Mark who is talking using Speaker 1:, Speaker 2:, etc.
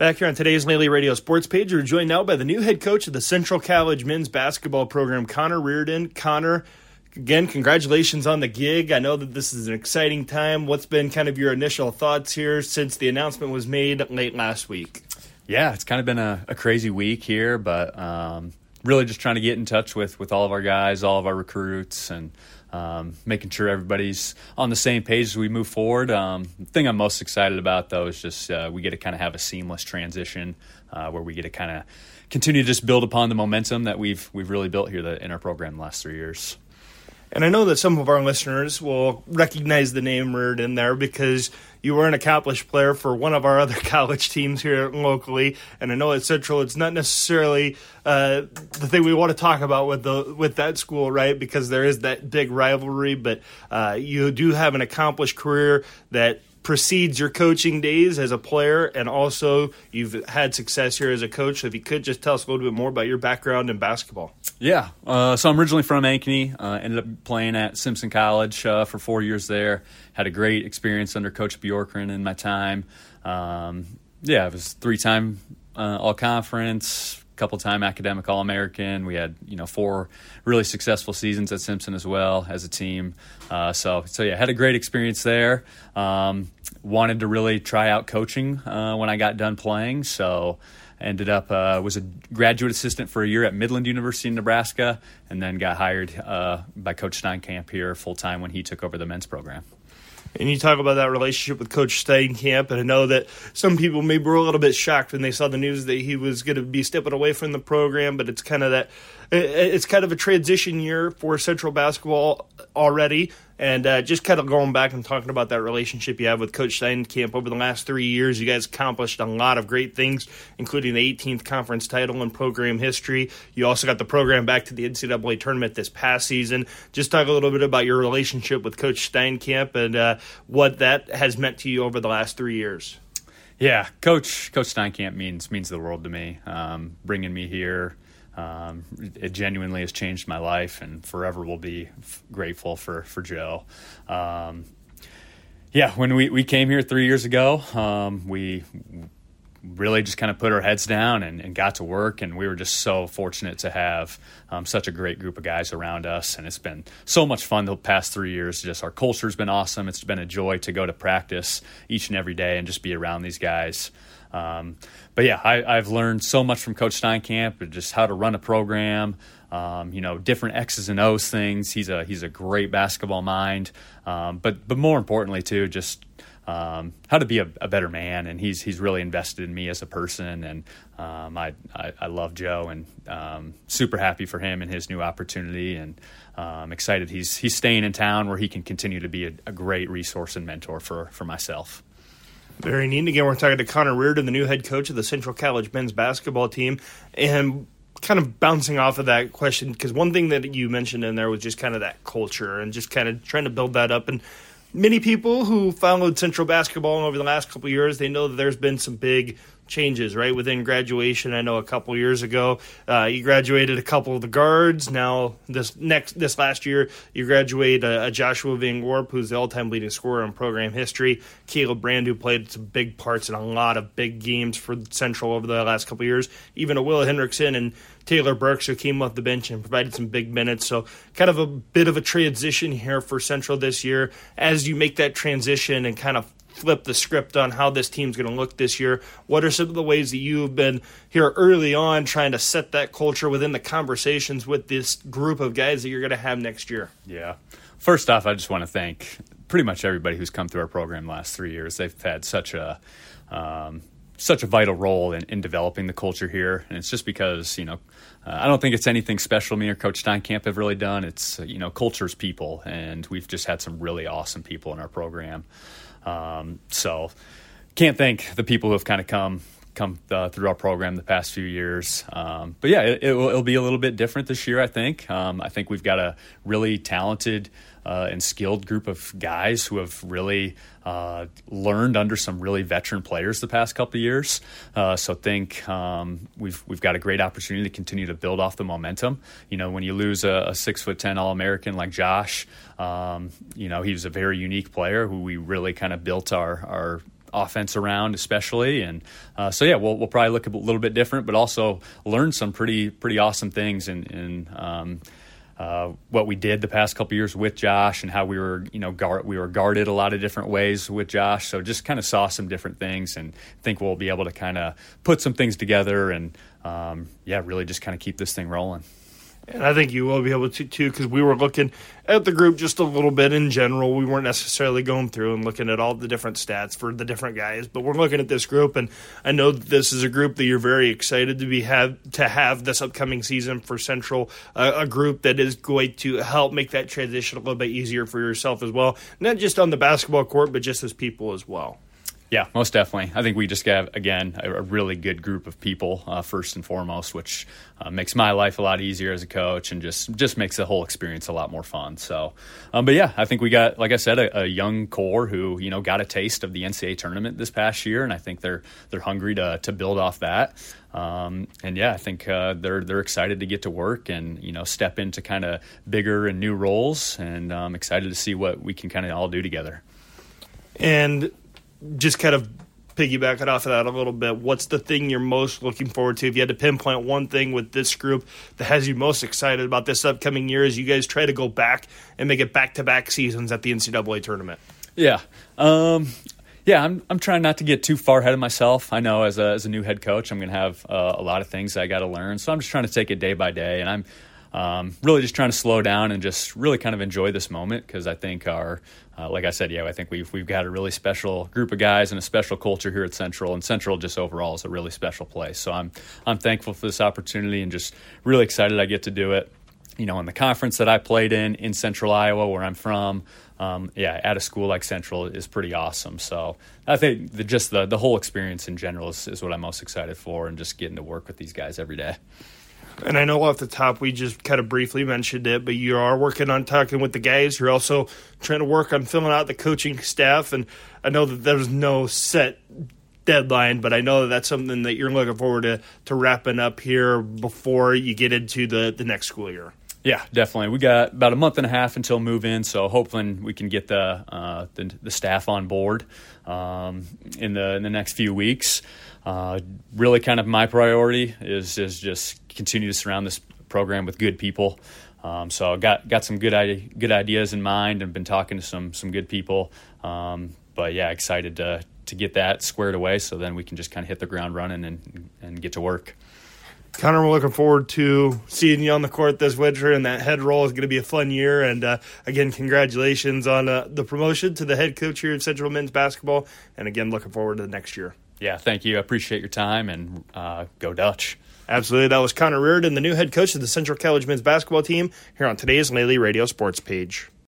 Speaker 1: Back here on today's Lely Radio Sports Page, we're joined now by the new head coach of the Central College men's basketball program, Connor Reardon. Connor, again, congratulations on the gig. I know that this is an exciting time. What's been kind of your initial thoughts here since the announcement was made late last week?
Speaker 2: Yeah, it's kind of been a crazy week here, but really just trying to get in touch with all of our guys, all of our recruits, and making sure everybody's on the same page as we move forward. The thing I'm most excited about, though, is just we get to kind of have a seamless transition where we get to kind of continue to just build upon the momentum that we've really built here in our program the last 3 years.
Speaker 1: And I know that some of our listeners will recognize the name Reardon there because you were an accomplished player for one of our other college teams here locally. And I know at Central it's not necessarily the thing we want to talk about with that school, right, because there is that big rivalry. But you do have an accomplished career that precedes your coaching days as a player, and also you've had success here as a coach. So if you could just tell us a little bit more about your background in basketball.
Speaker 2: Yeah, so I'm originally from Ankeny, ended up playing at Simpson College for 4 years there. Had a great experience under Coach Bjorkgren in my time. I was 3-time all-conference, couple-time academic All-American. We had 4 really successful seasons at Simpson as well as a team. So had a great experience there. Wanted to really try out coaching when I got done playing, so ended up was a graduate assistant for a year at Midland University in Nebraska, and then got hired by Coach Steinkamp here full-time when he took over the men's program.
Speaker 1: And you talk about that relationship with Coach Steinkamp, and I know that some people maybe were a little bit shocked when they saw the news that he was going to be stepping away from the program, but it's kind of a transition year for Central basketball already. And just kind of going back and talking about that relationship you have with Coach Steinkamp over the last 3 years, you guys accomplished a lot of great things, including the 18th conference title in program history. You also got the program back to the NCAA tournament this past season. Just talk a little bit about your relationship with Coach Steinkamp and what that has meant to you over the last 3 years.
Speaker 2: Yeah, Coach Steinkamp means the world to me. Bringing me here, it genuinely has changed my life, and forever will be grateful for Joe. When we came here 3 years ago, we really just kind of put our heads down and got to work, and we were just so fortunate to have such a great group of guys around us, and it's been so much fun the past 3 years. Just our culture's been awesome. It's been a joy to go to practice each and every day and just be around these guys. I've learned so much from Coach Steinkamp, just how to run a program, different X's and O's things. He's a great basketball mind, but more importantly too, just how to be a better man. And he's really invested in me as a person, and I love Joe, and super happy for him and his new opportunity, and excited he's staying in town where he can continue to be a great resource and mentor for myself.
Speaker 1: Very neat. Again, we're talking to Connor Reardon, the new head coach of the Central College men's basketball team. And kind of bouncing off of that question, because one thing that you mentioned in there was just kind of that culture and just kind of trying to build that up. And many people who followed Central basketball over the last couple of years, they know that there's been some big changes, right, within graduation. I know a couple years ago you graduated a couple of the guards. Now this last year you graduate a Joshua Van Gorp, who's the all-time leading scorer in program history. Caleb Brand, who played some big parts in a lot of big games for Central over the last couple of years. Even a Will Hendrickson and Taylor Burks, who came off the bench and provided some big minutes. So kind of a bit of a transition here for Central this year. As you make that transition and kind of flip the script on how this team's going to look this year, what are some of the ways that you've been here early on trying to set that culture within the conversations with this group of guys that you're going to have next year?
Speaker 2: Yeah. First off, I just want to thank pretty much everybody who's come through our program the last 3 years. They've had such a vital role in developing the culture here. And it's just because, I don't think it's anything special me or Coach Steinkamp have really done. It's, culture's people, and we've just had some really awesome people in our program. So can't thank the people who have kind of come through our program the past few years. It'll be a little bit different this year, I think. I think we've got a really talented and skilled group of guys who have really learned under some really veteran players the past couple of years. So think we've got a great opportunity to continue to build off the momentum. When you lose a 6'10" All-American like Josh, he was a very unique player who we really kind of built our offense around, especially. And so yeah, we'll probably look a little bit different, but also learn some pretty awesome things in what we did the past couple years with Josh, and how we were guarded a lot of different ways with Josh. So just kind of saw some different things, and think we'll be able to kind of put some things together and really just kind of keep this thing rolling.
Speaker 1: And I think you will be able to, too, because we were looking at the group just a little bit in general. We weren't necessarily going through and looking at all the different stats for the different guys, but we're looking at this group, and I know that this is a group that you're very excited to have this upcoming season for Central, a group that is going to help make that transition a little bit easier for yourself as well, not just on the basketball court, but just as people as well.
Speaker 2: Yeah, most definitely. I think we just have, again, a really good group of people, first and foremost, which makes my life a lot easier as a coach, and just makes the whole experience a lot more fun. So, but yeah, I think we got, like I said, a young core who, got a taste of the NCAA tournament this past year, and I think they're hungry to build off that. And yeah, I think they're excited to get to work and step into kind of bigger and new roles, and I'm excited to see what we can kind of all do together.
Speaker 1: And just kind of piggybacking off of that a little bit, what's the thing you're most looking forward to? If you had to pinpoint one thing with this group that has you most excited about this upcoming year as you guys try to go back and make it back-to-back seasons at the NCAA tournament?
Speaker 2: Yeah. I'm trying not to get too far ahead of myself. I know as a new head coach, I'm going to have a lot of things I got to learn. So I'm just trying to take it day by day, and I'm really just trying to slow down and just really kind of enjoy this moment, because I think like I said, I think we've got a really special group of guys and a special culture here at Central, and Central just overall is a really special place. So I'm thankful for this opportunity and just really excited I get to do it. In the conference that I played in Central Iowa, where I'm from, at a school like Central is pretty awesome. So I think the whole experience in general is what I'm most excited for, and just getting to work with these guys every day.
Speaker 1: And I know off the top we just kind of briefly mentioned it, but you are working on talking with the guys. You're also trying to work on filling out the coaching staff. And I know that there's no set deadline, but I know that that's something that you're looking forward to wrapping up here before you get into the next school year.
Speaker 2: Yeah, definitely. We got about a month and a half until move in, so hopefully we can get the staff on board in the next few weeks. Really, kind of my priority is just continue to surround this program with good people. So I got some good ideas in mind, and been talking to some good people. But yeah, excited to get that squared away, so then we can just kind of hit the ground running and get to work.
Speaker 1: Connor, we're looking forward to seeing you on the court this winter, and that head role is going to be a fun year. And again, congratulations on the promotion to the head coach here at Central Men's Basketball. And again, looking forward to the next year.
Speaker 2: Yeah, thank you. I appreciate your time, and go Dutch.
Speaker 1: Absolutely. That was Connor Reardon, the new head coach of the Central College Men's Basketball team, here on today's Lely Radio Sports Page.